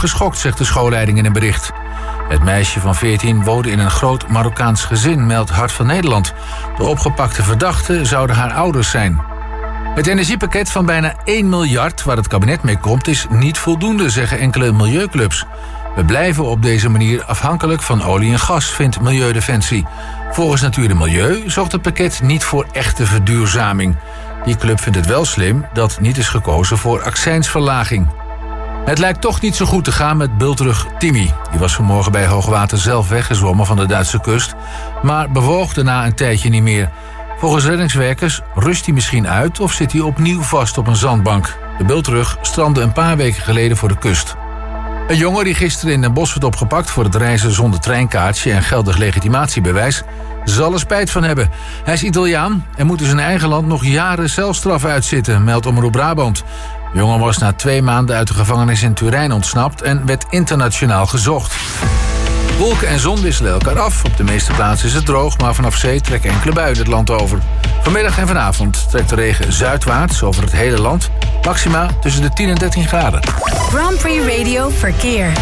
geschokt, zegt de schoolleiding in een bericht. Het meisje van 14 woonde in een groot Marokkaans gezin, meldt Hart van Nederland. De opgepakte verdachten zouden haar ouders zijn. Het energiepakket van bijna 1 miljard waar het kabinet mee komt is niet voldoende, zeggen enkele milieuclubs. We blijven op deze manier afhankelijk van olie en gas, vindt Milieudefensie. Volgens Natuur en Milieu zorgt het pakket niet voor echte verduurzaming. Die club vindt het wel slim dat niet is gekozen voor accijnsverlaging. Het lijkt toch niet zo goed te gaan met bultrug Timmy. Die was vanmorgen bij hoogwater zelf weggezwommen van de Duitse kust, maar bewoog daarna een tijdje niet meer. Volgens reddingswerkers rust hij misschien uit of zit hij opnieuw vast op een zandbank. De bultrug strandde een paar weken geleden voor de kust. Een jongen die gisteren in Den Bosch werd opgepakt voor het reizen zonder treinkaartje en geldig legitimatiebewijs zal er spijt van hebben. Hij is Italiaan en moet in zijn eigen land nog jaren celstraf uitzitten, meldt Omroep Brabant. De jongen was na 2 maanden uit de gevangenis in Turijn ontsnapt en werd internationaal gezocht. Wolken en zon wisselen elkaar af. Op de meeste plaatsen is het droog, maar vanaf zee trekken enkele buien het land over. Vanmiddag en vanavond trekt de regen zuidwaarts over het hele land. Maxima tussen de 10 en 13 graden. Grand Prix Radio Verkeer.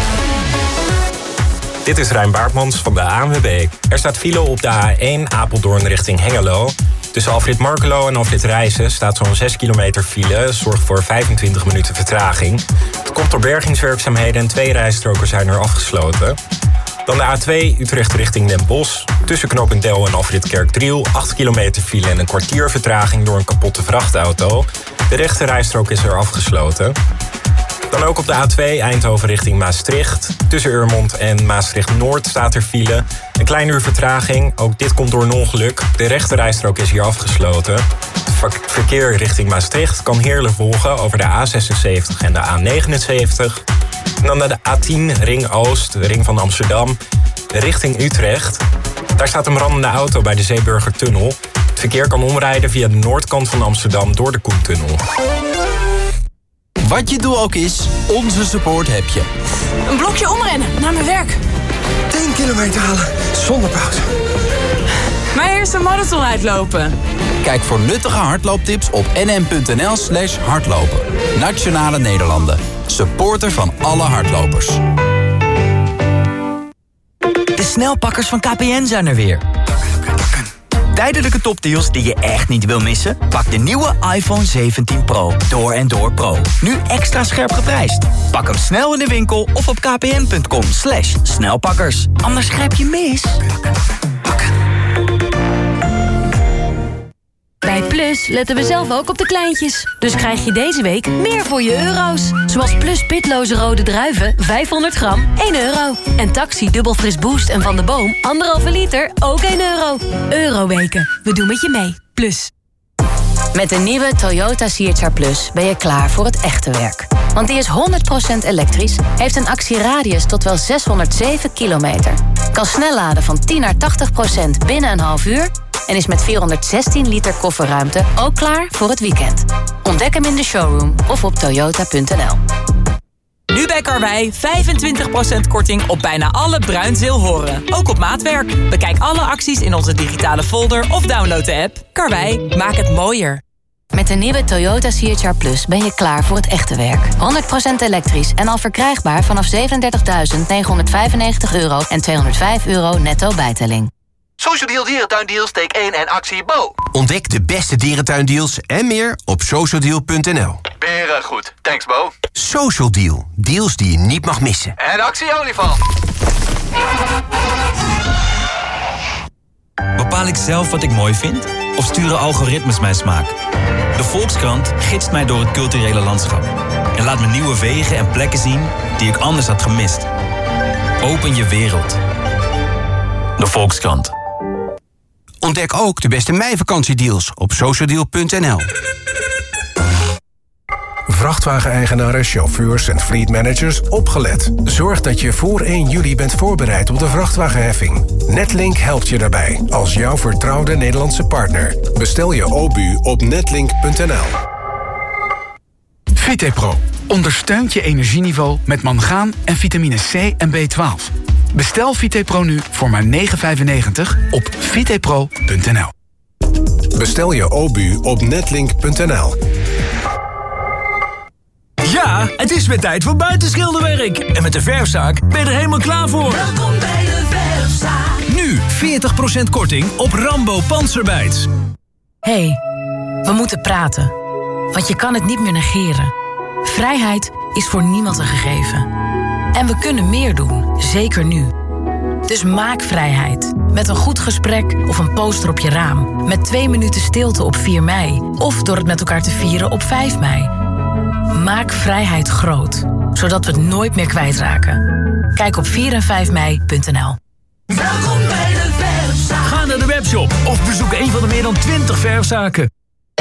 Dit is Rijn Baartmans van de ANWB. Er staat file op de A1 Apeldoorn richting Hengelo. Tussen Afrit Markelo en Afrit Rijssen staat zo'n 6 kilometer file. Zorgt voor 25 minuten vertraging. Het komt door bergingswerkzaamheden en 2 rijstroken zijn er afgesloten. Dan de A2 Utrecht richting Den Bosch. Tussen knooppunt Del en Afrit Kerkdriel 8 kilometer file en een kwartier vertraging door een kapotte vrachtauto. De rechte rijstrook is er afgesloten. Dan ook op de A2 Eindhoven richting Maastricht. Tussen Urmond en Maastricht-Noord staat er file. Een klein uur vertraging, ook dit komt door een ongeluk. De rechte rijstrook is hier afgesloten. Het verkeer richting Maastricht kan heerlijk volgen over de A76 en de A79. En dan naar de A10 Ring Oost, de ring van Amsterdam, richting Utrecht. Daar staat een brandende auto bij de Zeeburgertunnel. Het verkeer kan omrijden via de noordkant van Amsterdam door de Koentunnel. Wat je doel ook is, onze support heb je. Een blokje omrennen, naar mijn werk. 10 kilometer halen, zonder pauze. Maar eerst een marathon uitlopen. Kijk voor nuttige hardlooptips op nm.nl/hardlopen. Nationale Nederlanden. Supporter van alle hardlopers. De snelpakkers van KPN zijn er weer. Tijdelijke topdeals die je echt niet wil missen? Pak de nieuwe iPhone 17 Pro. Door en door Pro. Nu extra scherp geprijsd. Pak hem snel in de winkel of op kpn.com/snelpakkers. Anders grijp je mis. Bij Plus letten we zelf ook op de kleintjes. Dus krijg je deze week meer voor je euro's. Zoals Plus pitloze rode druiven, 500 gram, €1. En Taxi dubbel fris boost en Van de Boom, 1,5 liter, ook €1. Euroweken, we doen met je mee. Plus. Met de nieuwe Toyota CHR Plus ben je klaar voor het echte werk. Want die is 100% elektrisch, heeft een actieradius tot wel 607 kilometer. Kan snel laden van 10 naar 80% binnen een half uur... en is met 416 liter kofferruimte ook klaar voor het weekend. Ontdek hem in de showroom of op toyota.nl. Nu bij Karwei 25% korting op bijna alle Bruinzeel horen. Ook op maatwerk. Bekijk alle acties in onze digitale folder of download de app. Karwei, maak het mooier. Met de nieuwe Toyota CHR Plus ben je klaar voor het echte werk. 100% elektrisch en al verkrijgbaar vanaf €37.995 en €205 netto bijtelling. Social Deal Dierentuindeals, take 1 en actie Bo. Ontdek de beste dierentuindeals en meer op socialdeal.nl. Beren goed. Thanks Bo. Social Deal. Deals die je niet mag missen. En actie olifant. Bepaal ik zelf wat ik mooi vind? Of sturen algoritmes mijn smaak? De Volkskrant gidst mij door het culturele landschap. En laat me nieuwe wegen en plekken zien die ik anders had gemist. Open je wereld. De Volkskrant. Ontdek ook de beste meivakantie-deals op socialdeal.nl. Vrachtwageneigenaren, chauffeurs en fleetmanagers opgelet. Zorg dat je voor 1 juli bent voorbereid op de vrachtwagenheffing. Netlink helpt je daarbij als jouw vertrouwde Nederlandse partner. Bestel je OBU op netlink.nl. VitePro ondersteunt je energieniveau met mangaan en vitamine C en B12. Bestel VitePro nu voor maar €9,95 op vitepro.nl. Bestel je OBU op netlink.nl. Ja! Ja, het is weer tijd voor buitenschilderwerk. En met de Verfzaak ben je er helemaal klaar voor. Welkom bij de Verfzaak. Nu 40% korting op Rambo Panzerbijts. Hey, we moeten praten. Want je kan het niet meer negeren. Vrijheid is voor niemand een gegeven. En we kunnen meer doen, zeker nu. Dus maak vrijheid. Met een goed gesprek of een poster op je raam. Met 2 minuten stilte op 4 mei. Of door het met elkaar te vieren op 5 mei. Maak vrijheid groot. Zodat we het nooit meer kwijtraken. Kijk op 4en5mei.nl. Welkom bij de Verfzaak. Ga naar de webshop of bezoek een van de meer dan 20 verfzaken.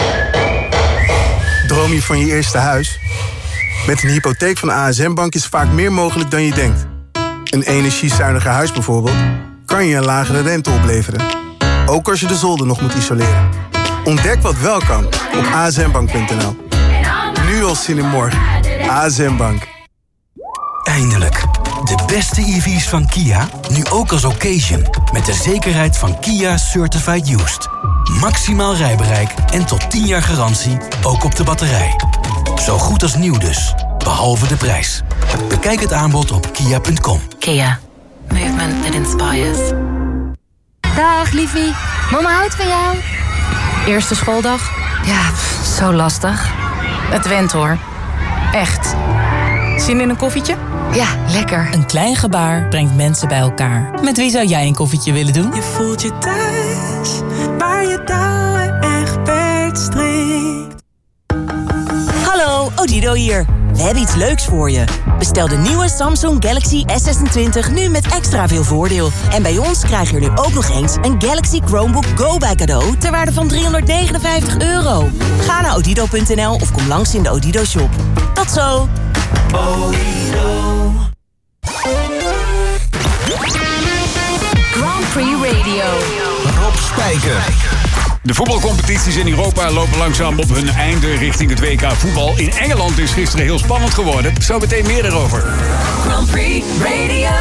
Droom je van je eerste huis? Met een hypotheek van ASM Bank is vaak meer mogelijk dan je denkt. Een energiezuiniger huis bijvoorbeeld kan je een lagere rente opleveren. Ook als je de zolder nog moet isoleren. Ontdek wat wel kan op asmbank.nl. Nu al zin in morgen. ASM Bank. Eindelijk. De beste EV's van Kia, nu ook als occasion. Met de zekerheid van Kia Certified Used. Maximaal rijbereik en tot 10 jaar garantie, ook op de batterij. Zo goed als nieuw dus, behalve de prijs. Bekijk het aanbod op kia.com. Kia. Movement that inspires. Dag, liefie. Mama houdt van jou. Eerste schooldag? Ja, zo lastig. Het went hoor. Echt. Zin in een koffietje? Ja, lekker. Een klein gebaar brengt mensen bij elkaar. Met wie zou jij een koffietje willen doen? Je voelt je thuis, waar je touwen echt strikt. Hallo, Odido hier. We hebben iets leuks voor je. Bestel de nieuwe Samsung Galaxy S26 nu met extra veel voordeel. En bij ons krijg je er nu ook nog eens een Galaxy Chromebook Go bij cadeau ter waarde van €359. Ga naar odido.nl of kom langs in de Odido shop. Tot zo! Odido. Grand Prix Radio. Rob Spijker. De voetbalcompetities in Europa lopen langzaam op hun einde richting het WK voetbal. In Engeland is gisteren heel spannend geworden. Zo meteen meer erover. Grand Prix Radio.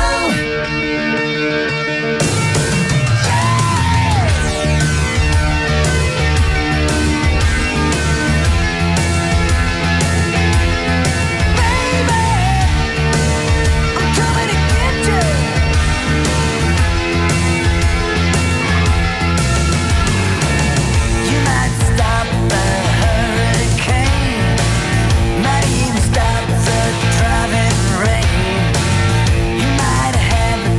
Driving rain, you might have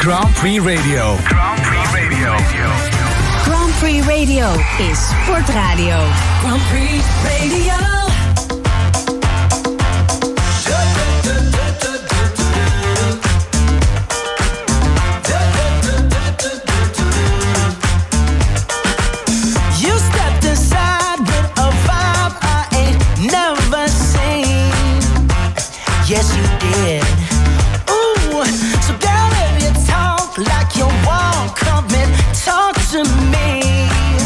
Grand Prix Radio. Grand Prix Radio. Grand Prix Radio is sportradio. Grand Prix Radio. Yes, you did. Ooh, so girl, if you talk like you want, come and talk to me.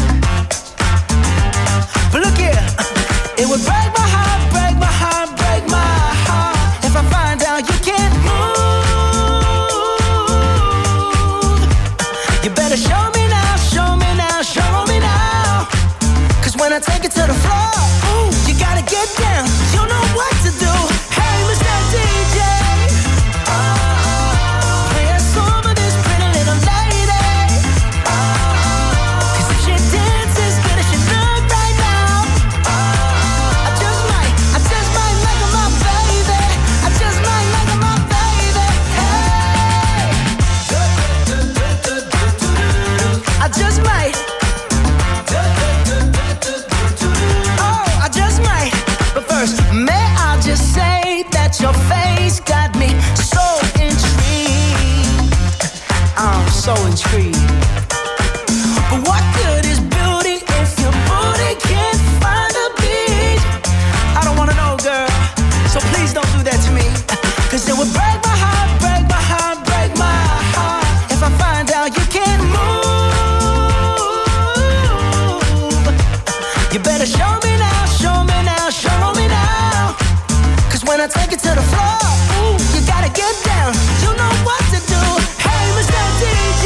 But look here, it would break my heart, break my heart, break my heart if I find out you can't move. You better show me now, show me now, show me now. 'Cause when I take it to the floor, ooh, you gotta get down. You know what to do. DJ, play a song for this pretty little lady. 'Cause if she dances good as she look right now, I just might make her my baby. I just might make her my baby. Hey, I just might. Oh, I just might. But first, may I just say that your face got me so intrigued. I'm so intrigued. But what good is beauty if your booty can't find a beat? I don't wanna know, girl, so please don't do that to me. 'Cause it would break my heart, break my heart, break my heart if I find out you can't move. You better show me now, show me now, show me now. 'Cause when I take it to the floor, ooh, you gotta get down. You know what to do. Hey, Mr. DJ,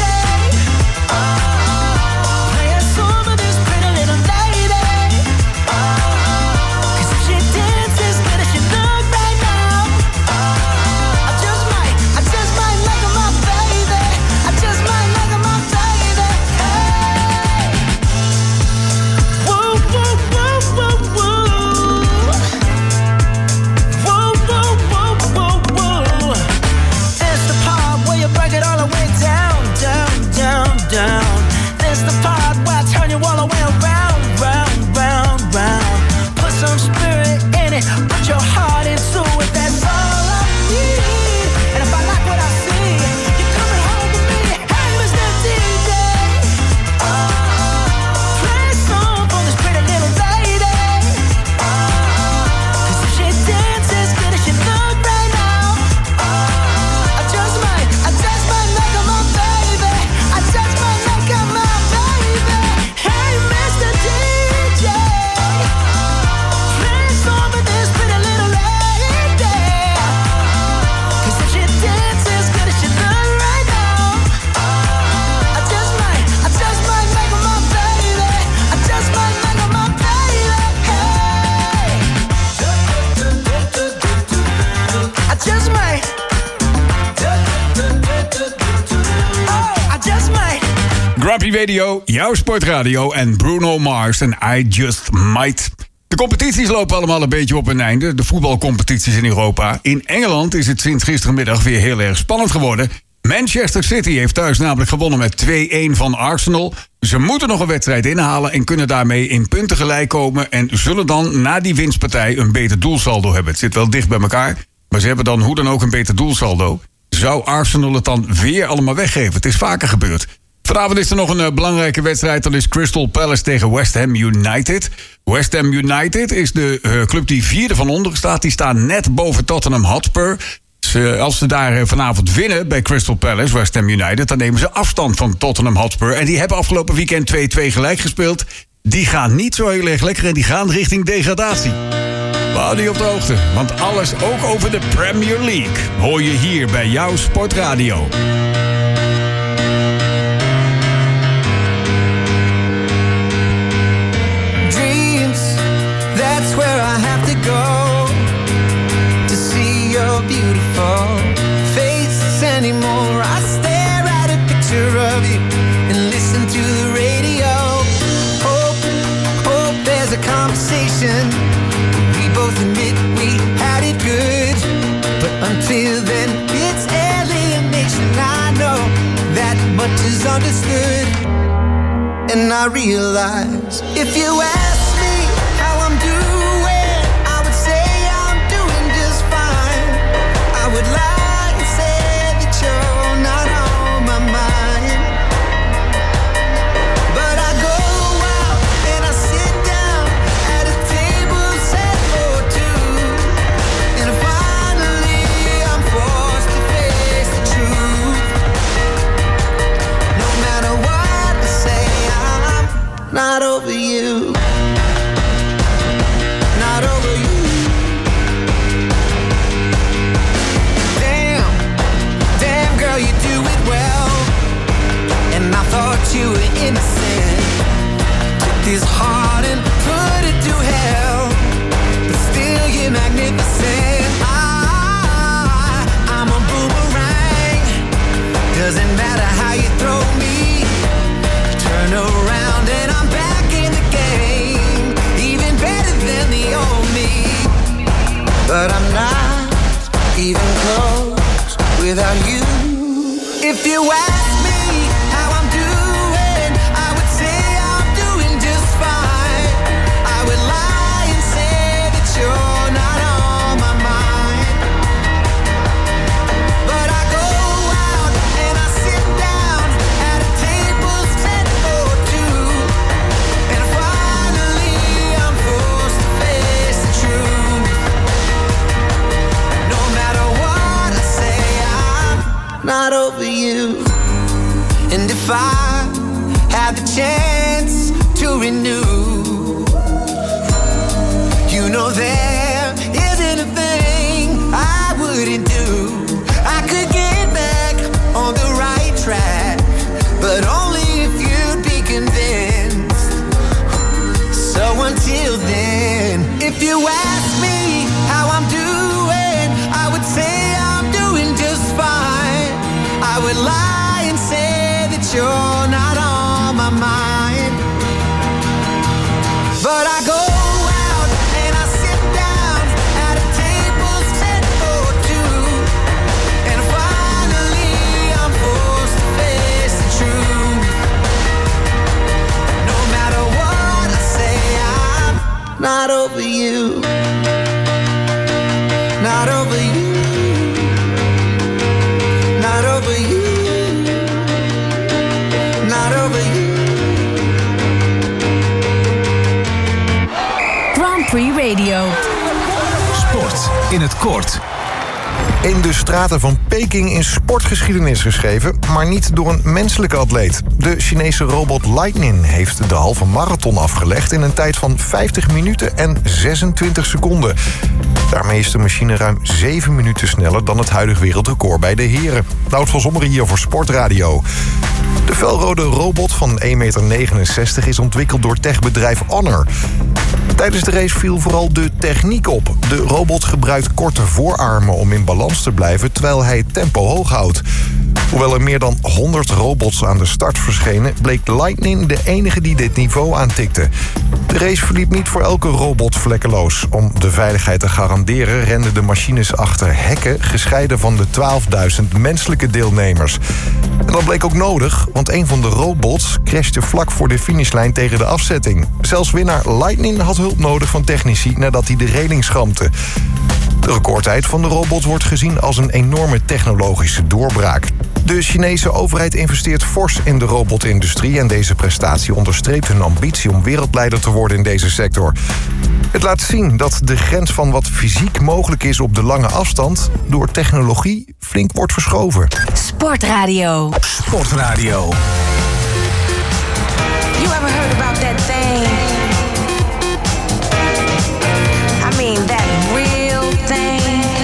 play a song for this pretty little lady. 'Cause if she dances good as she look right now, I just might make her my baby. I just might make her my baby. Hey, woo, woo, woo, woo, woo. Down. There's the part where I turn you all the way around, round, round, round. Put some spirit in it, put your heart into it. That's all I need. And if I like what I see, you're coming home with me. Hey, Mr. DJ, play a song for this pretty little lady. 'Cause if she dances good as she look right now, I just might make her my baby. I just might make her my baby. Hey, Mr. DJ, play a song for this pretty little lady. 'Cause if she dances good as she look right now, I just might make her my baby. I just might make her my baby. Hey, I just might. Oh, I just might. Grand Prix Radio, jouw sportradio en Bruno Mars en I Just Might. De competities lopen allemaal een beetje op hun einde. De voetbalcompetities in Europa. In Engeland is het sinds gistermiddag weer heel erg spannend geworden. Manchester City heeft thuis namelijk gewonnen met 2-1 van Arsenal. Ze moeten nog een wedstrijd inhalen en kunnen daarmee in punten gelijk komen. En zullen dan na die winstpartij een beter doelsaldo hebben. Het zit wel dicht bij elkaar, maar ze hebben dan hoe dan ook een beter doelsaldo. Zou Arsenal het dan weer allemaal weggeven? Het is vaker gebeurd. Vanavond is er nog een belangrijke wedstrijd. Dat is Crystal Palace tegen West Ham United. West Ham United is de club die vierde van onderen staat. Die staan net boven Tottenham Hotspur. Als ze daar vanavond winnen bij Crystal Palace, West Ham United, dan nemen ze afstand van Tottenham Hotspur. En die hebben afgelopen weekend 2-2 gelijk gespeeld. Die gaan niet zo heel erg lekker en die gaan richting degradatie. We houden je op de hoogte, want alles ook over de Premier League hoor je hier bij jouw Sportradio. Dreams, that's where I have to go to see your beautiful face anymore. I stare at a picture of you and listen to the radio. Hope there's a conversation. We both admit we had it good, but until then it's alienation. I know much is understood. And I realize if you ask me how I'm doing, I would say I'm doing just fine. I would lie and say that you're not on my mind. But I go out and I sit down at a table set for two, and finally I'm forced to face the truth. No matter what I say, I'm not over you. Not over you. Damn, damn girl, you do it well. And I thought you were innocent. Took this heart and put it to hell, but still you're magnificent. I'm a boomerang. Doesn't matter how you throw me. Turn around and I'm back in the game, even better than the old me. But I'm not even close without you. If you ask me how I'm doing, I would say I'm doing just fine. I would lie and say that you're not on my mind. But I go out and I sit down at a table set for two, and finally I'm forced to face the truth. No matter what I say, I'm not over you. And if I had the chance to renew, you know there isn't a thing I wouldn't do. I could get back on the right track, but only if you'd be convinced. So until then, if you ask me how I'm doing, I would say I'm doing just fine. I would lie and say that you're not on my mind. But I go out and I sit down at a table set for two, and finally I'm forced to face the truth. No matter what I say, I'm not over you. Not over you. Not over you. Not over you. Grand Prix Radio. Sport in het kort. In de straten van Peking is sportgeschiedenis geschreven, maar niet door een menselijke atleet. De Chinese robot Lightning heeft de halve marathon afgelegd in een tijd van 50 minuten en 26 seconden. Daarmee is de machine ruim 7 minuten sneller dan het huidige wereldrecord bij de heren. Nout van Zommeren hier voor Sportradio. De felrode robot van 1,69 meter is ontwikkeld door techbedrijf Honor. Tijdens de race viel vooral de techniek op. De robot gebruikt korte voorarmen om in balans te blijven terwijl hij het tempo hoog houdt. Hoewel er meer dan 100 robots aan de start verschenen, bleek Lightning de enige die dit niveau aantikte. De race verliep niet voor elke robot vlekkeloos. Om de veiligheid te garanderen renden de machines achter hekken, gescheiden van de 12.000 menselijke deelnemers. En dat bleek ook nodig, want een van de robots crashte vlak voor de finishlijn tegen de afzetting. Zelfs winnaar Lightning had hulp nodig van technici nadat hij de reling schampte. De recordtijd van de robot wordt gezien als een enorme technologische doorbraak. De Chinese overheid investeert fors in de robotindustrie en deze prestatie onderstreept hun ambitie om wereldleider te worden in deze sector. Het laat zien dat de grens van wat fysiek mogelijk is op de lange afstand door technologie flink wordt verschoven. Sportradio. Sportradio. You ever heard about that thing? I mean that real thing.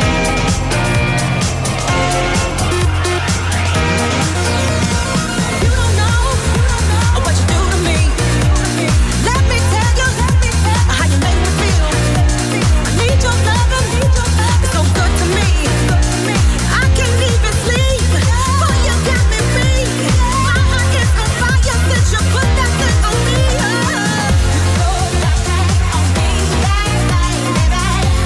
You don't know what you do to me. Let me tell you how you make me feel. I need your loving. It's so good to me. I can't even sleep. Boy, you got me beat. My heart is on fire since you put that thing on me.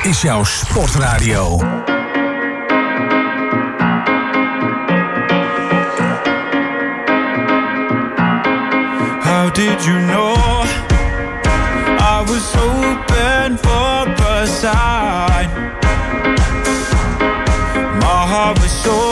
is jouw sportradio. How did you know I was open for a sign? My heart was so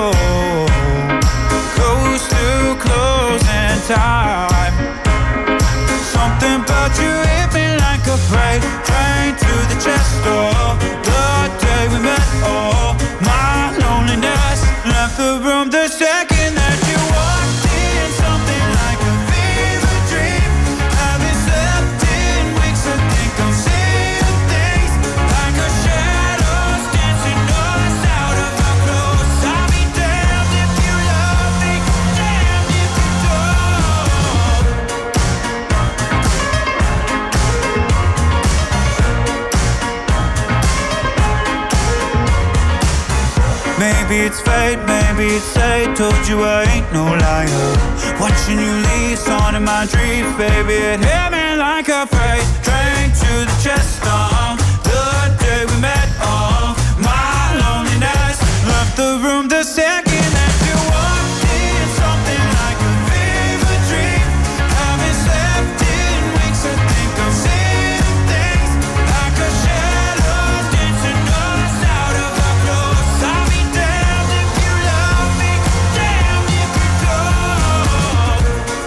close to closing time. Something about you hit me like a freight train to the chest door. The day we met, oh, my loneliness left the room the second that you walked in. Something like a fever dream. Haven't slept in weeks, I think I'm seeing things like a shadows dancing us out of our clothes. I'll be damned if you love me, damned if you don't. Maybe it's fate, maybe it's fate. Told you I ain't no liar. Watching you leave, on in my dreams, baby. It hit me like a freight train to the chest. The day we met, my loneliness left the room the second that you walked in. Something like a fever dream. Haven't slept in weeks, I think I'm seeing things like a shadow dancing us out of our clothes. I'll be damned if you love me, damned if you don't.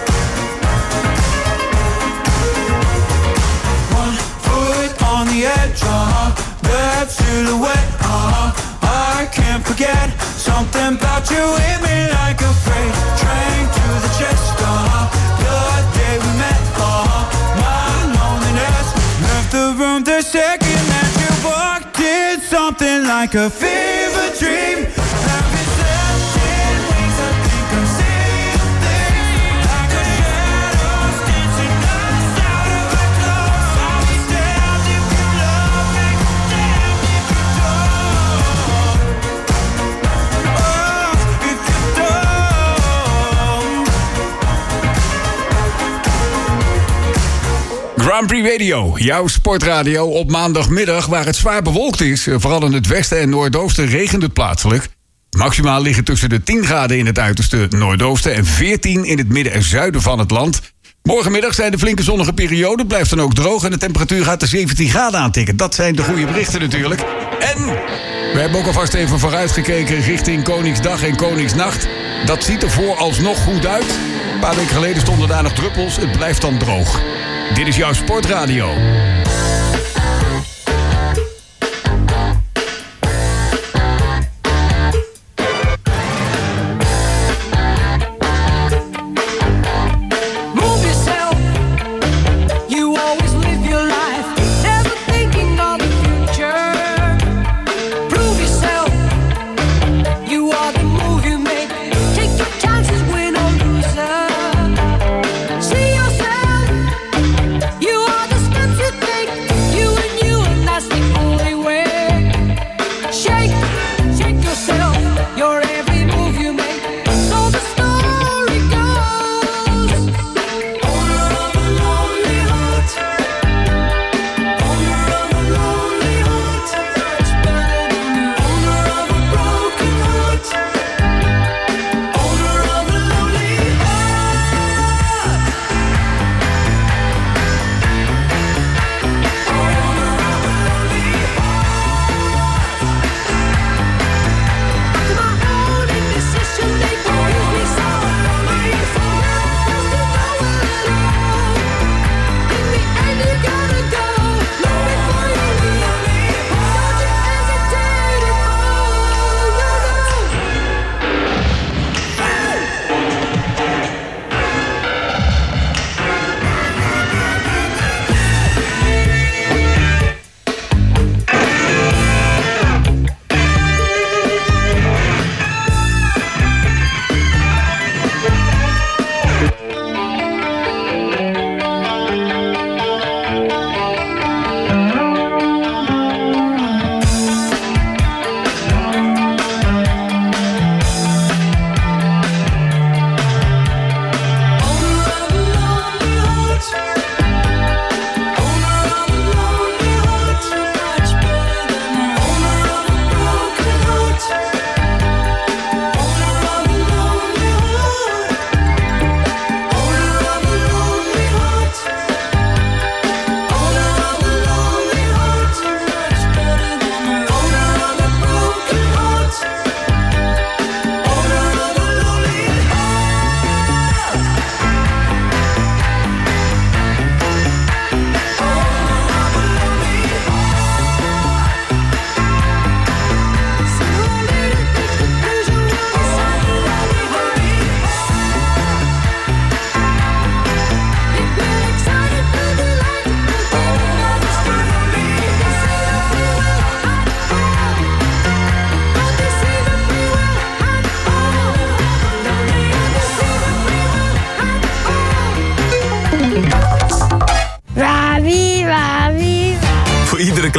One foot on the edge, that silhouette, I can't forget. Something about you hit me like a freight train to the chest. The day we met, my loneliness left the room the second that you walked in. Something like a fever dream. Haven't slept in weeks, I think I'm seeing things like a shadows dancing us out of our clothes. I'll be damned if you love me, damned if you don't. Oh, if you don't. Grand Prix Radio, jouw sportradio op maandagmiddag waar het zwaar bewolkt is. Vooral in het westen en noordoosten regent het plaatselijk. Maximaal liggen tussen de 10 graden in het uiterste noordoosten en 14 in het midden en zuiden van het land. Morgenmiddag zijn de flinke zonnige perioden, blijft dan ook droog en de temperatuur gaat de 17 graden aantikken. Dat zijn de goede berichten natuurlijk. En we hebben ook alvast even vooruitgekeken richting Koningsdag en Koningsnacht. Dat ziet er vooralsnog goed uit. Een paar weken geleden stonden daar nog druppels, het blijft dan droog. Dit is jouw sportradio. Move yourself. You always live your life, never thinking of the future. Prove yourself. You are the move you make. Take your chances, win or loser. See yourself. You are the steps you take.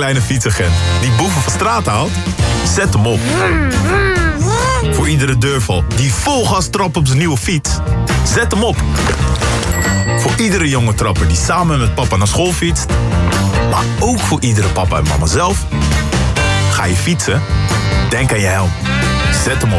kleine fietsagent die boeven van straat haalt? Zet hem op. Voor iedere deurval die vol gas trapt op zijn nieuwe fiets? Zet hem op. Voor iedere jonge trapper die samen met papa naar school fietst? Maar ook voor iedere papa en mama zelf? Ga je fietsen? Denk aan je helm. Zet hem op.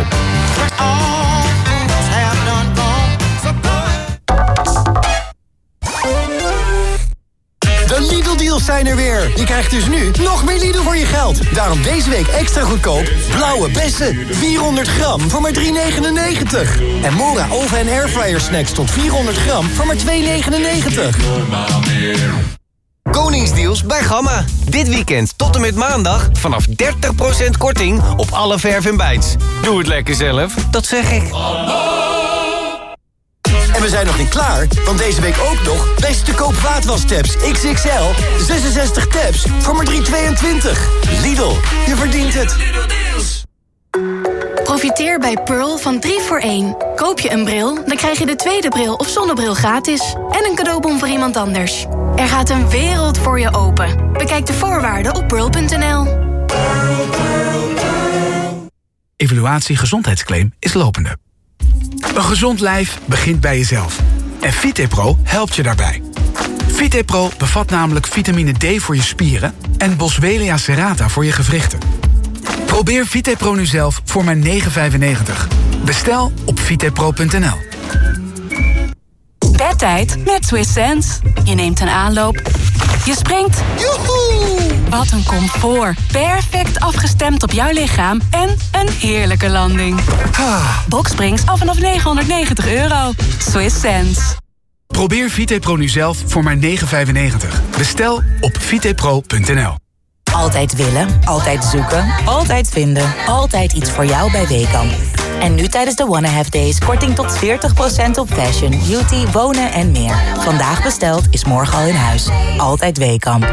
De Lidl-deals zijn er weer. Je krijgt dus nu nog meer Lidl voor je geld. Daarom deze week extra goedkoop. Blauwe bessen, 400 gram voor maar €3,99. En Mora oven- en airfryer snacks tot 400 gram voor maar €2,99. Koningsdeals bij Gamma. Dit weekend tot en met maandag vanaf 30% korting op alle verf en bijts. Doe het lekker zelf, dat zeg ik. En we zijn nog niet klaar, want deze week ook nog beste koop vaatwastabs XXL. 66 tabs voor maar €3,22. Lidl, je verdient het. Profiteer bij Pearl van 3 voor 1. Koop je een bril, dan krijg je de tweede bril of zonnebril gratis. En een cadeaubon voor iemand anders. Er gaat een wereld voor je open. Bekijk de voorwaarden op pearl.nl. Evaluatie gezondheidsclaim is lopende. Een gezond lijf begint bij jezelf. En VitePro helpt je daarbij. VitePro bevat namelijk vitamine D voor je spieren en Boswellia serrata voor je gewrichten. Probeer VitePro nu zelf voor maar €9,95. Bestel op vitepro.nl. Bedtijd met Swiss Sense. Je neemt een aanloop. Je springt. Joehoe! Wat een comfort. Perfect afgestemd op jouw lichaam. En een heerlijke landing. Boxsprings al vanaf €990. Swiss Sense. Probeer VitePro nu zelf voor maar €9,95. Bestel op vitepro.nl. Altijd willen, altijd zoeken, altijd vinden. Altijd iets voor jou bij Weekamp. En nu tijdens de Wanna Have Days korting tot 40% op fashion, beauty, wonen en meer. Vandaag besteld is morgen al in huis. Altijd Weekamp.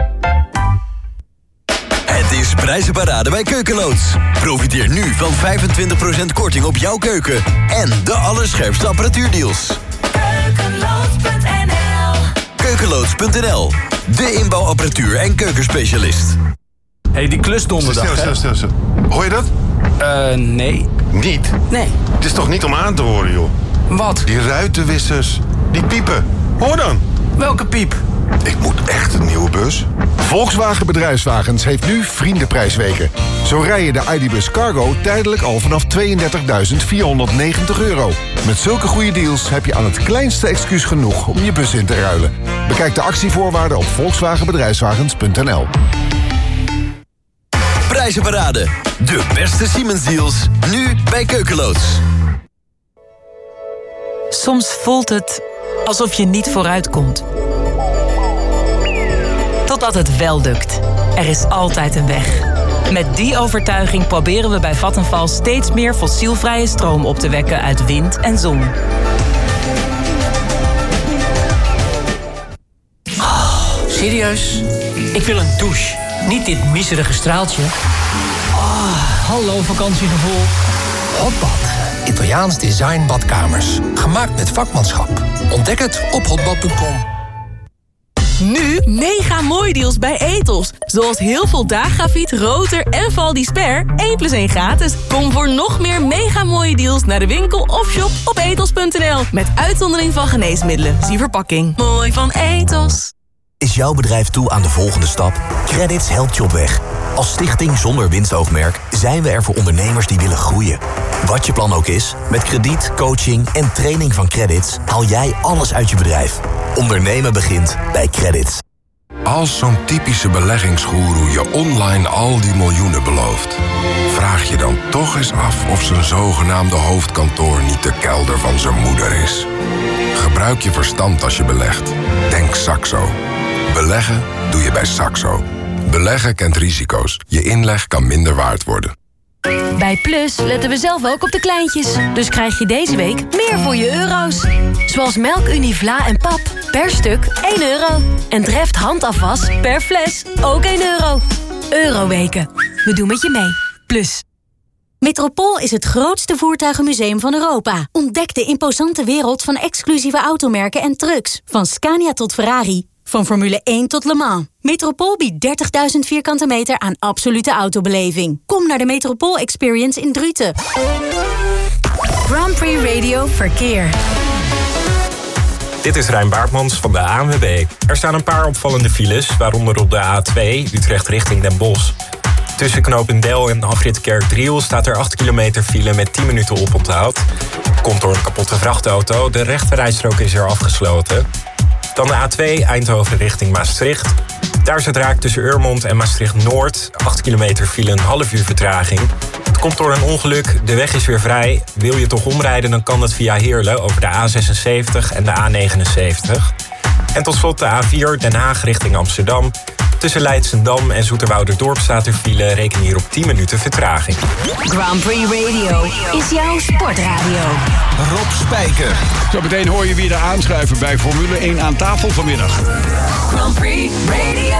Het is prijzenparade bij Keukenloods. Profiteer nu van 25% korting op jouw keuken. En de allerscherpste apparatuurdeals. Keukenloods.nl. Keukenloods.nl, de inbouwapparatuur en keukenspecialist. Hey, die klus donderdag. Stil. Hoor je dat? Nee. Niet? Nee. Het is toch niet om aan te horen, joh? Wat? Die ruitenwissers, die piepen. Hoor dan. Welke piep? Ik moet echt een nieuwe bus. Volkswagen Bedrijfswagens heeft nu Vriendenprijsweken. Zo rij je de ID.Buzz Cargo tijdelijk al vanaf €32.490. Met zulke goede deals heb je aan het kleinste excuus genoeg om je bus in te ruilen. Bekijk de actievoorwaarden op volkswagenbedrijfswagens.nl. Prijzenparade, de beste Siemens deals, nu bij Keukenloods. Soms voelt het alsof je niet vooruitkomt. Totdat het wel lukt. Er is altijd een weg. Met die overtuiging proberen we bij Vattenfall steeds meer fossielvrije stroom op te wekken uit wind en zon. Serieus? Ik wil een douche. Niet dit miserige straaltje. Hallo vakantiegevoel. Hotbad. Italiaans design badkamers. Gemaakt met vakmanschap. Ontdek het op hotbad.com. Nu mega mooi deals bij Ethos. Zoals heel veel Dagafiet, Roter en Valdisper 1+1 gratis. Kom voor nog meer mega mooie deals naar de winkel of shop op ethos.nl. Met uitzondering van geneesmiddelen. Zie verpakking. Mooi van Ethos. Is jouw bedrijf toe aan de volgende stap? Credits helpt je op weg. Als stichting zonder winstoogmerk zijn we er voor ondernemers die willen groeien. Wat je plan ook is, met krediet, coaching en training van Credits haal jij alles uit je bedrijf. Ondernemen begint bij Credits. Als zo'n typische beleggingsgoeroe je online al die miljoenen belooft, vraag je dan toch eens af of zijn zogenaamde hoofdkantoor niet de kelder van zijn moeder is. Gebruik je verstand als je belegt. Denk Saxo. Beleggen doe je bij Saxo. Beleggen kent risico's. Je inleg kan minder waard worden. Bij Plus letten we zelf ook op de kleintjes. Dus krijg je deze week meer voor je euro's. Zoals melk Univla en pap. Per stuk €1. En Dreft handafwas per fles ook €1. Euroweken. We doen met je mee. Plus. Metropool is het grootste voertuigenmuseum van Europa. Ontdek de imposante wereld van exclusieve automerken en trucks. Van Scania tot Ferrari. Van Formule 1 tot Le Mans. Metropool biedt 30.000 vierkante meter aan absolute autobeleving. Kom naar de Metropool Experience in Druten. Grand Prix Radio Verkeer. Dit is Rijn Baartmans van de ANWB. Er staan een paar opvallende files, waaronder op de A2 Utrecht richting Den Bosch. Tussen Knopendel en afrit Kerkdriel staat er 8 kilometer file met 10 minuten oponthoud. Komt door een kapotte vrachtauto, de rechterrijstrook is er afgesloten. Dan de A2 Eindhoven richting Maastricht. Daar is het raak tussen Urmond en Maastricht-Noord. 8 kilometer file, een half uur vertraging. Het komt door een ongeluk, de weg is weer vrij. Wil je toch omrijden, dan kan dat via Heerlen over de A76 en de A79. En tot slot de A4 Den Haag richting Amsterdam. Tussen Leidschendam en Zoeterwouderdorp staat er file. Reken hier op 10 minuten vertraging. Grand Prix Radio is jouw sportradio. Rob Spijker. Zo meteen hoor je wie er aanschuiven bij Formule 1 aan tafel vanmiddag. Grand Prix Radio.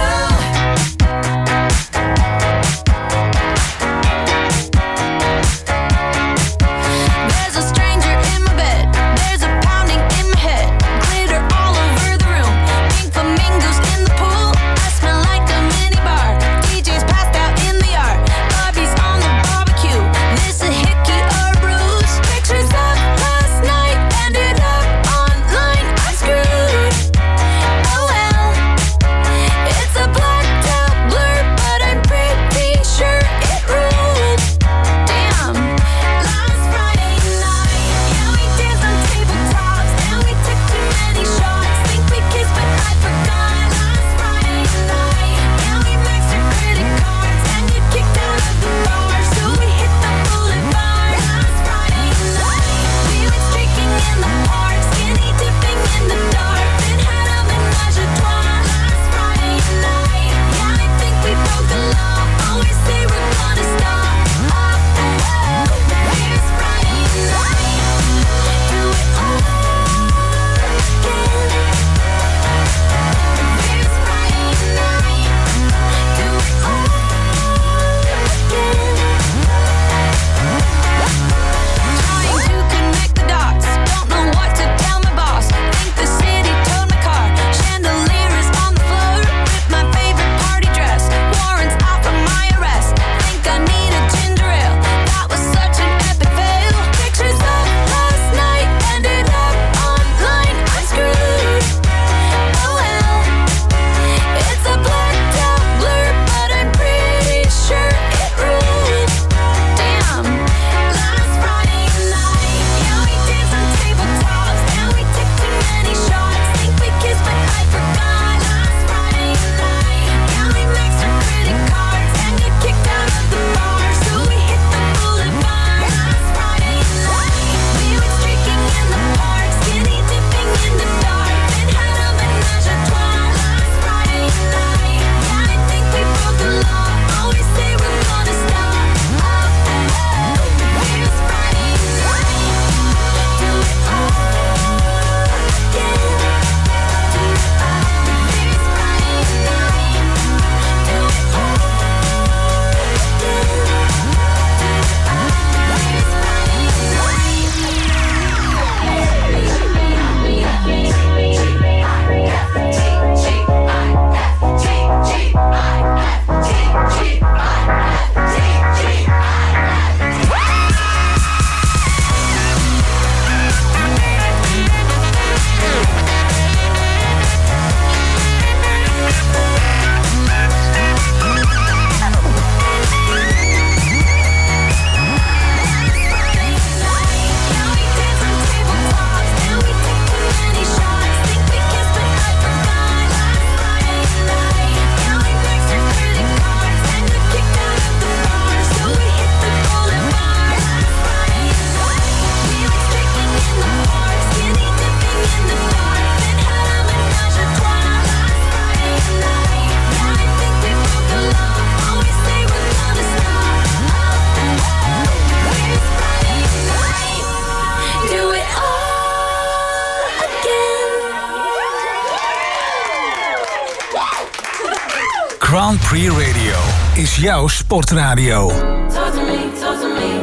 Grand Prix Radio is jouw sportradio. Talk to me, talk to me.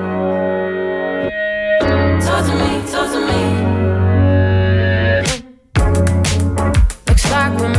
Talk to me, talk to me. Looks like we're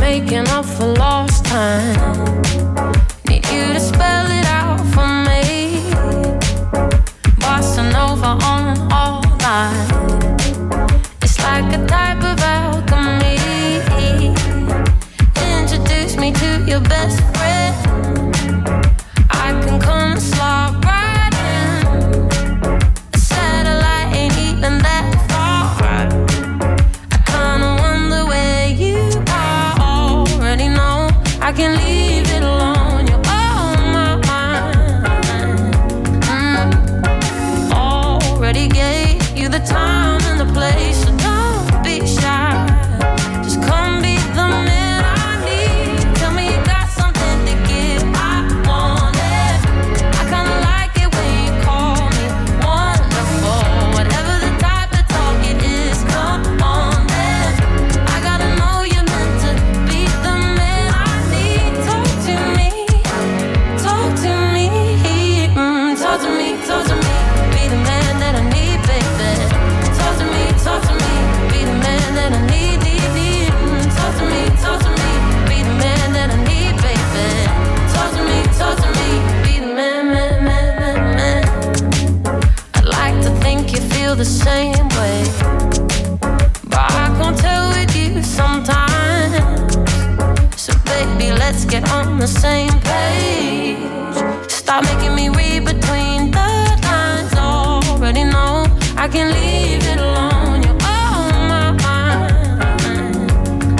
the time and the place, so don't be shy. Just come be the man I need. Tell me you got something to give, I want it. I kinda like it when you call me wonderful. Whatever the type of talk it is, come on then. I gotta know you're meant to be the man I need. Talk to me, talk to me, talk to me, talk to me. Be the man that I need, baby. Talk to me, be the man that I need, need. Talk to me, be the man that I need, baby. Talk to me, be the man, man. I'd like to think you feel the same way, but I can't tell with you sometimes. So baby, let's get on the same page. Stop making me read between the lines. Already know I can leave it alone. You're on my mind.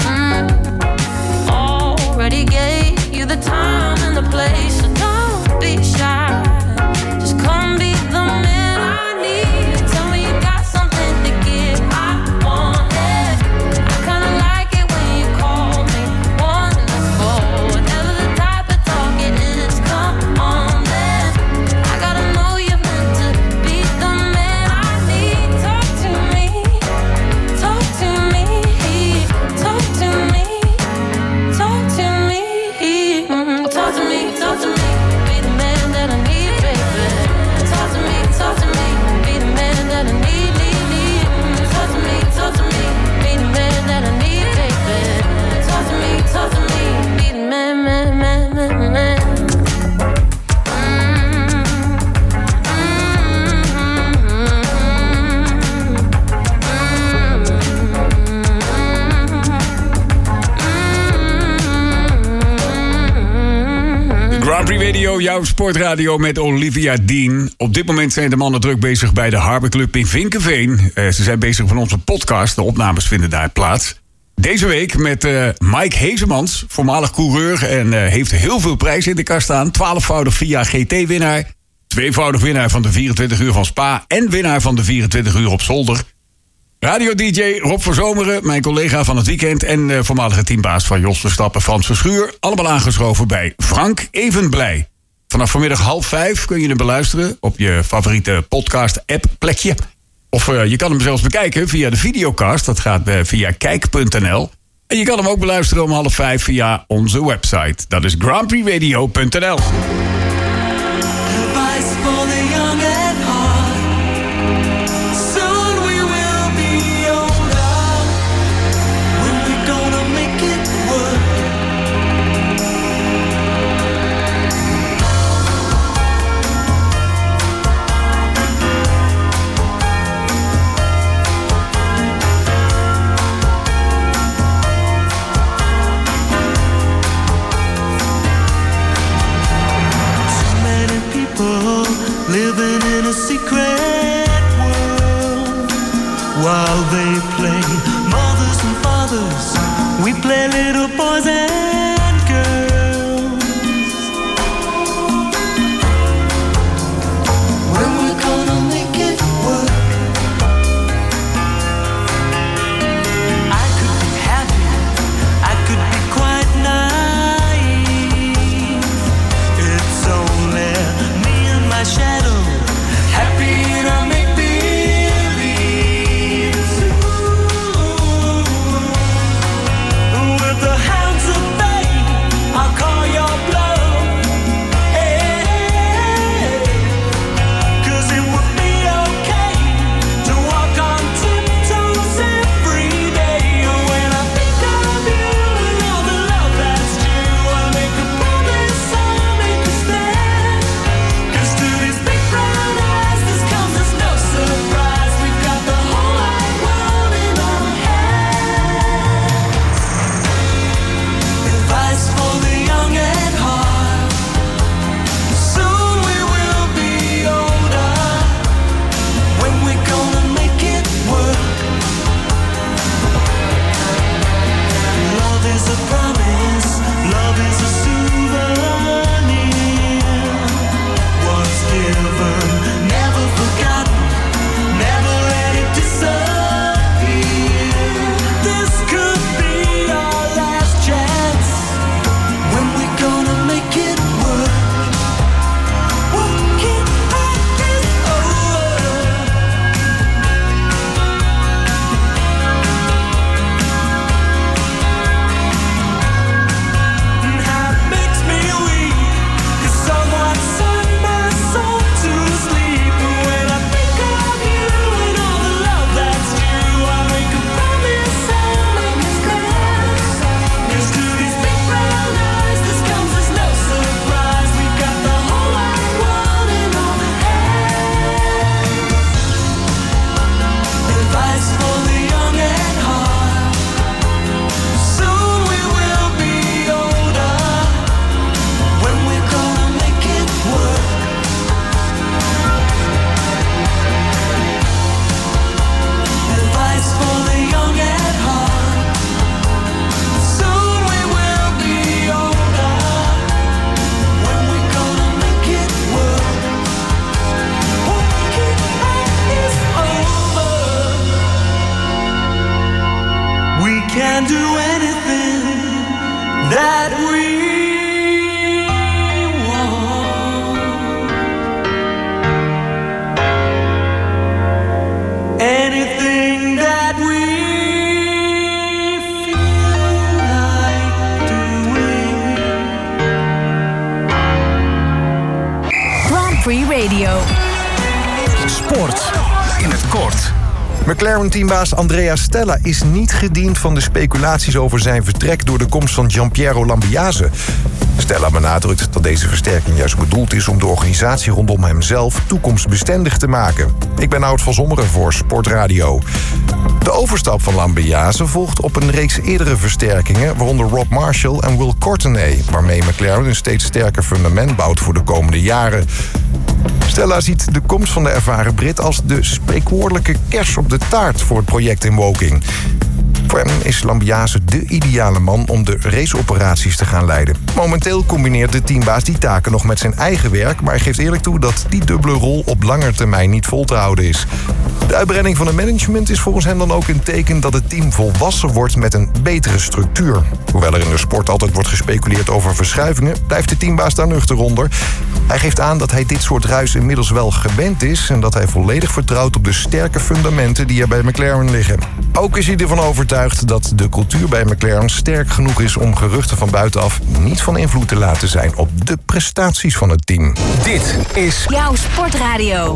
Already gave you the time and the place, so don't be shy. Just come be the man I need. Tell me you got something to give, I want it. I kinda like it when you call me wonderful. Whatever the type of talk it is, come on then. I gotta know you're meant to be the man I need. Talk to me, talk to me, talk to me, talk to me, talk to me, talk to me. Be the man that I need, baby. Talk to me, be the man that I need, need. Talk to me, be the man that I need, baby. Talk to me, be the man, man. Grand Prix Radio, jouw sportradio met Olivia Dean. Op dit moment zijn de mannen druk bezig bij de Harbor Club in Vinkeveen. Ze zijn bezig van onze podcast, de opnames vinden daar plaats. Deze week met Mike Heesemans, voormalig coureur en heeft heel veel prijzen in de kast staan. 12-voudig VIA GT-winnaar, 2-voudig winnaar van de 24 uur van Spa en winnaar van de 24 uur op Zolder. Radio-dj Rob Verzomeren, mijn collega van het weekend en voormalige teambaas van Jos Verstappen, Frans Verschuur. Allemaal aangeschoven bij Frank Evenblij. Vanaf vanmiddag 4:30 kun je hem beluisteren op je favoriete podcast-app plekje. Of je kan hem zelfs bekijken via de videocast, dat gaat via kijk.nl. En je kan hem ook beluisteren om 4:30 via onze website. Dat is grandprixradio.nl. Living in a secret world. While they play mothers and fathers, we play little boys and girls. When we're gonna make it work. I could be happy, I could be quite naive. It's only me and my shadow, happy in a make-believe. With the hounds of can do anything that we want. Anything that we feel like doing. Grand Prix Radio. Sport in het kort. McLaren-teambaas Andrea Stella is niet gediend van de speculaties over zijn vertrek door de komst van Gianpiero Lambiase. Stella benadrukt dat deze versterking juist bedoeld is om de organisatie rondom hemzelf toekomstbestendig te maken. Ik ben Oud van Zommeren voor Sportradio. De overstap van Lambiase volgt op een reeks eerdere versterkingen, waaronder Rob Marshall en Will Courtenay, waarmee McLaren een steeds sterker fundament bouwt voor de komende jaren. Stella ziet de komst van de ervaren Brit als de spreekwoordelijke kers op de taart voor het project in Woking. Voor hem is Lambiase de ideale man om de raceoperaties te gaan leiden. Momenteel combineert de teambaas die taken nog met zijn eigen werk, maar hij geeft eerlijk toe dat die dubbele rol op lange termijn niet vol te houden is. De uitbreiding van het management is volgens hem dan ook een teken dat het team volwassen wordt met een betere structuur. Hoewel er in de sport altijd wordt gespeculeerd over verschuivingen, blijft de teambaas daar nuchter onder. Hij geeft aan dat hij dit soort ruis inmiddels wel gewend is en dat hij volledig vertrouwt op de sterke fundamenten die er bij McLaren liggen. Ook is hij ervan overtuigd dat de cultuur bij McLaren sterk genoeg is om geruchten van buitenaf niet van invloed te laten zijn op de prestaties van het team. Dit is jouw Sportradio.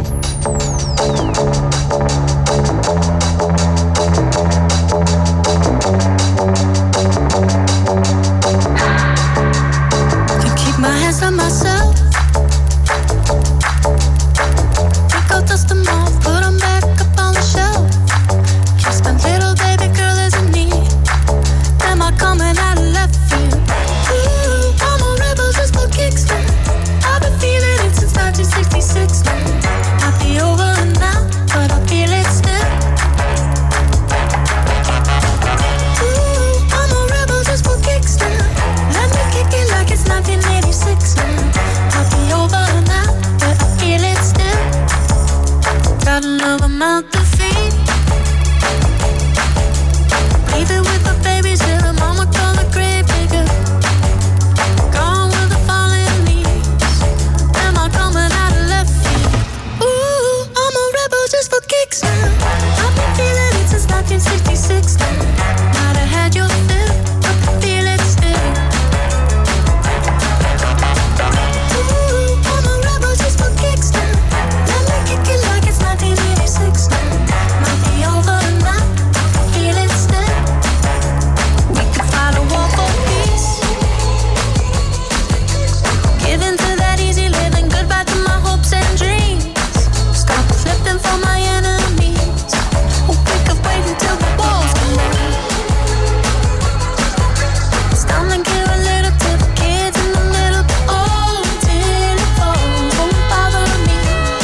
Can keep my hands on myself. Pick out dust them off, put them back up on the shelf. Just my little baby girl isn't me. Am I coming out of left field? Ooh, I'm a rebel just for kicks now. I've been feeling it since 1966 now. I'll be over now, but I feel it still. Ooh, I'm a rebel just for kicks now. Let me kick it like it's 1986 now. I'll be over now, but I feel it still. Got another mouth to feed. Leave it with the babies till the mama call the grave digger. Gone with the falling leaves. Am I coming out of left field? Ooh, I'm a rebel just for kicks now. I've been feeling it since 1966 now. Might have had your fill, but I feel it still. Ooh, I'm a rebel just for kicks now. Let me kick it like it's 1986 now. Might be over now, I feel it still. We could fight a war for peace. Give in to that easy living, goodbye to my hopes and dreams. Stop flipping for my enemies. Oh, we could wait until the walls come down. It's time to give a little to the kids in the middle. Oh, till it falls, won't bother me.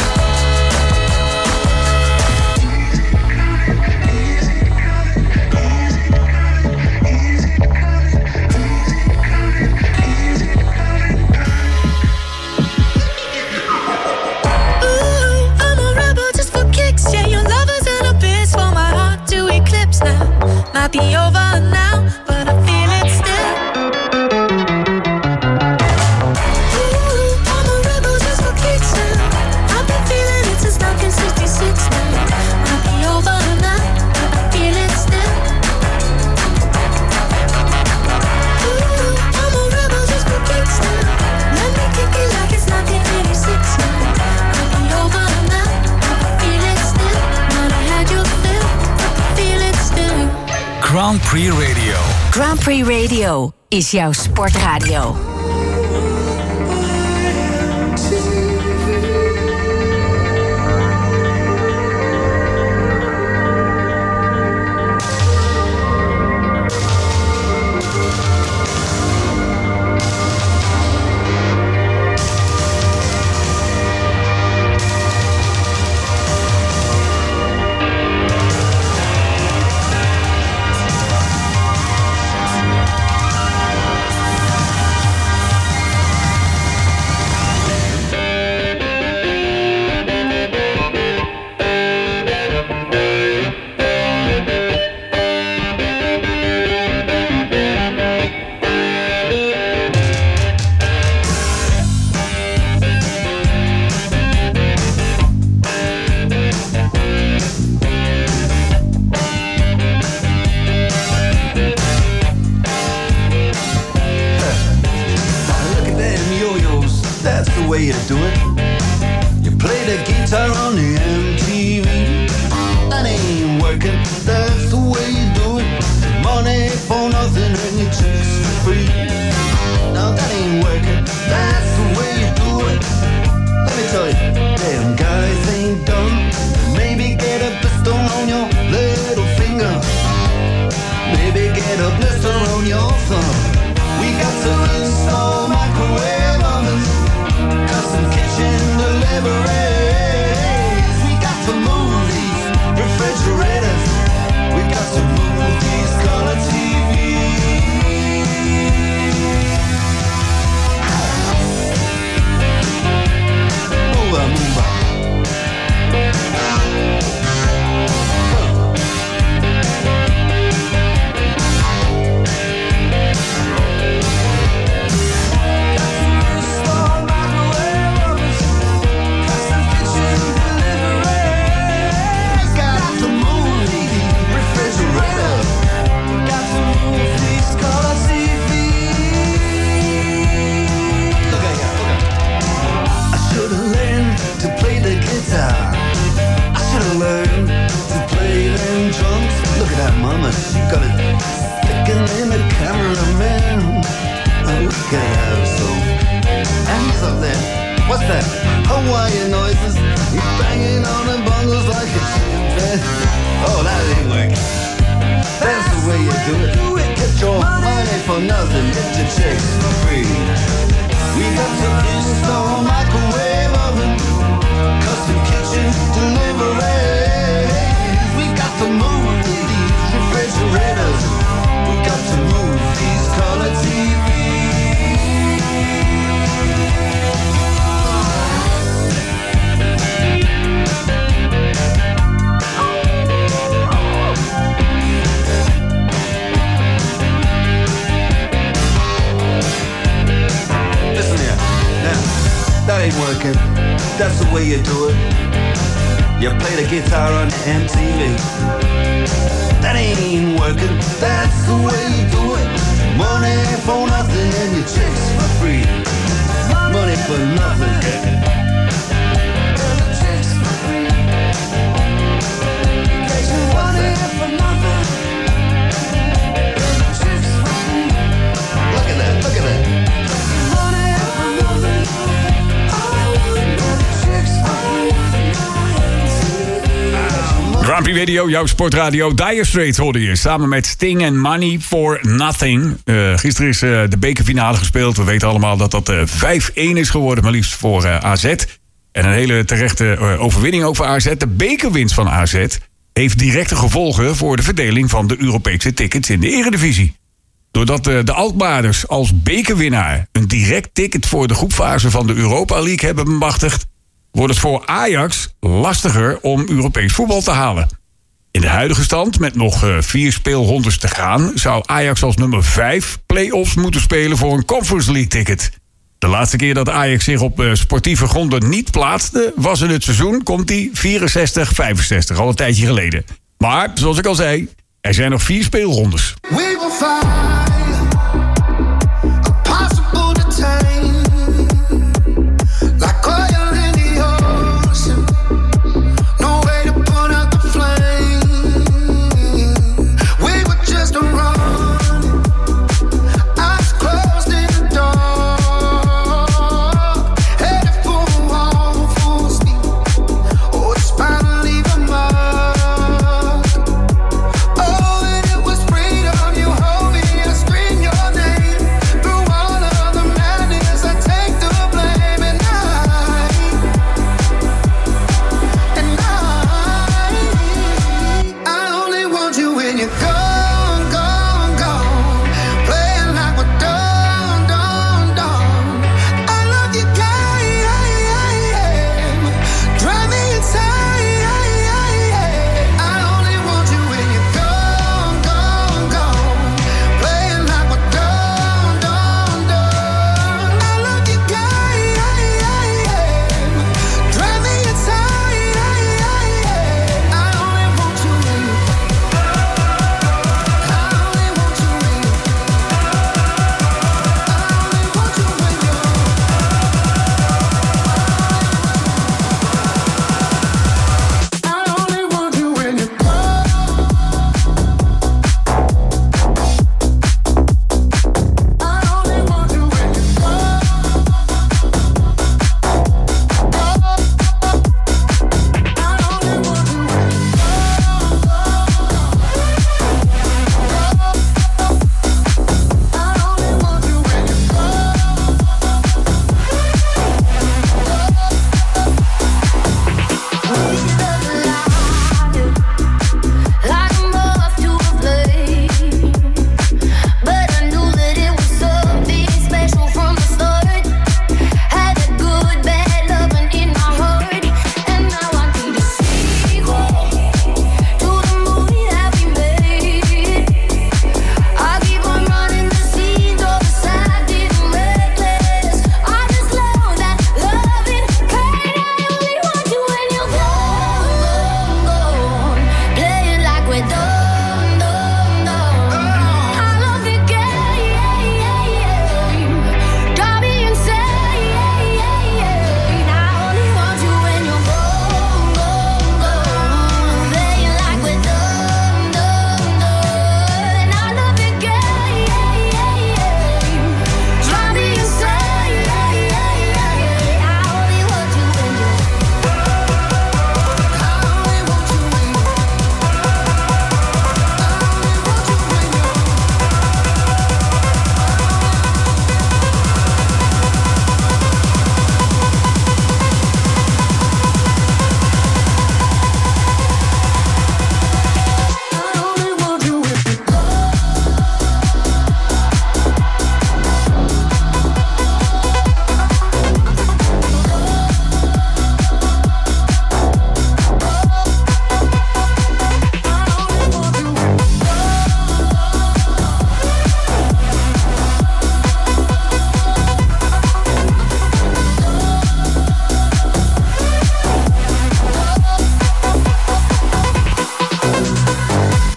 Ooh, I'm a rebel just for kicks. Yeah, your love is an abyss for my heart to eclipse now. Might be over now, but I feel it still. Ooh, I'm a rebel just for kicks now. I've been feeling it since 1966 now. Might be over now, but I feel it still. Ooh, I'm a rebel just for kicks now. Let me kick it like it's 1986 now. Might be over now, but I feel it still. Might have had your fill, but I feel it still. Grand Prix Radio. Grand Prix Radio is jouw Sportradio. together on the MTV. That ain't working, that's the way you do it. Money for nothing and your chicks for free. Now that ain't working, that's the way you do it. Let me tell you, damn guys ain't dumb. Maybe get a blister on your little finger. Maybe get a blister on your thumb. We got to install microwave ovens, custom kitchen deliveries. We got to move these refrigerators. We got to move these color TVs. Move on, move on. Mama, she got it sticking in the cameraman. Oh, look at her, so hands up there. What's that? Hawaiian noises. He's banging on the bongos like a chimpanzee. Oh, that ain't working. That's the way you do it. Get your money for nothing, get your chicks for free. We got to install microwave oven, custom kitchen deliveries. We got to move these refrigerators. We got to move these color Listen here, now, that ain't working. That's the way you do it. You play the guitar on MTV. That ain't working, that's the way you do it. Money for nothing and your chicks for free. Money for nothing. Chicks for free. Money for nothing. Chicks for free. Look at that, look at that. Money for nothing. I want chicks for free. Grand Prix Radio, jouw sportradio. Dire Straits hoorde je samen met Sting en Money for Nothing. Gisteren is de bekerfinale gespeeld. We weten allemaal dat dat 5-1 is geworden, maar liefst voor AZ. En een hele terechte overwinning ook voor AZ. De bekerwinst van AZ heeft directe gevolgen voor de verdeling van de Europese tickets in de Eredivisie. Doordat de Alkmaarders als bekerwinnaar een direct ticket voor de groepfase van de Europa League hebben bemachtigd, wordt het voor Ajax lastiger om Europees voetbal te halen. In de huidige stand, met nog 4 speelrondes te gaan, zou Ajax als nummer 5 play-offs moeten spelen voor een Conference League ticket. De laatste keer dat Ajax zich op sportieve gronden niet plaatste, was in het seizoen, komt-ie, 64-65, al een tijdje geleden. Maar, zoals ik al zei, er zijn nog 4 speelrondes. We will find a possible to tame, like oil in the ocean. No way to put out the flame. We were just running, eyes closed in the dark, headed for a wall, full speed. Oh, it's bound to leave a mark. Oh, and it was freedom you hold me in a street.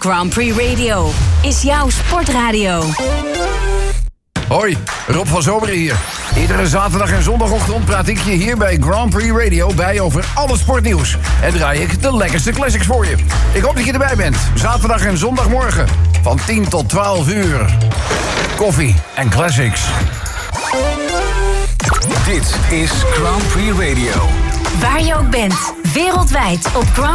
Grand Prix Radio is jouw sportradio. Hoi, Rob van Zomeren hier. Iedere zaterdag en zondagochtend praat ik je hier bij Grand Prix Radio bij over alle sportnieuws. En draai ik de lekkerste classics voor je. Ik hoop dat je erbij bent. Zaterdag en zondagmorgen van 10 tot 12 uur. Koffie en classics. Dit is Grand Prix Radio. Waar je ook bent, wereldwijd op Grand